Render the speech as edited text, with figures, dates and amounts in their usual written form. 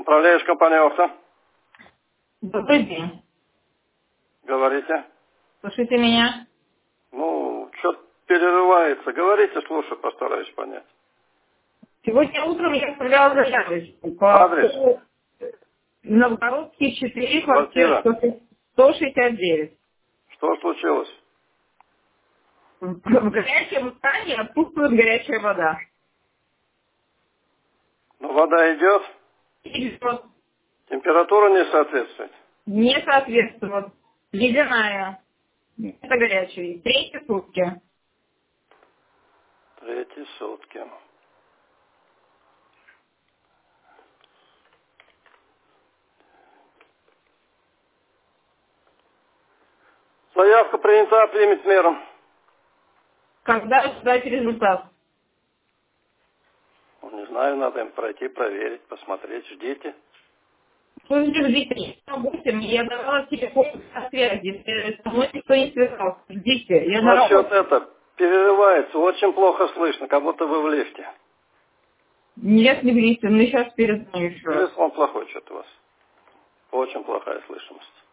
Управляешь компанией «Охта». Добрый день. Говорите. Слушайте меня. Ну, что-то перерывается. Говорите, слушай, постараюсь понять. Сегодня утром я отправляла заявочку по Адрес? Новгородский 4, Квартира. квартира 169. Что случилось? В горячем стане отсутствует горячая вода. Ну, вода идет, И вот температура не соответствует. не соответствует. Ледяная. Это горячая. Третьи сутки. Третьи сутки. Заявка принята, примет меру. Когда ждать результат? Ну, не знаю, надо им пройти, проверить, посмотреть, ждите. Что ждите? На 8 я давала телефон со связи. Со мной никто не связался. Ждите. Я на Насчет работе. это перерывается, очень плохо слышно, как будто вы в лифте. Нет, не в лифте. Ну, сейчас перезвоню еще раз. Телефон плохой что-то у вас. Очень плохая слышимость.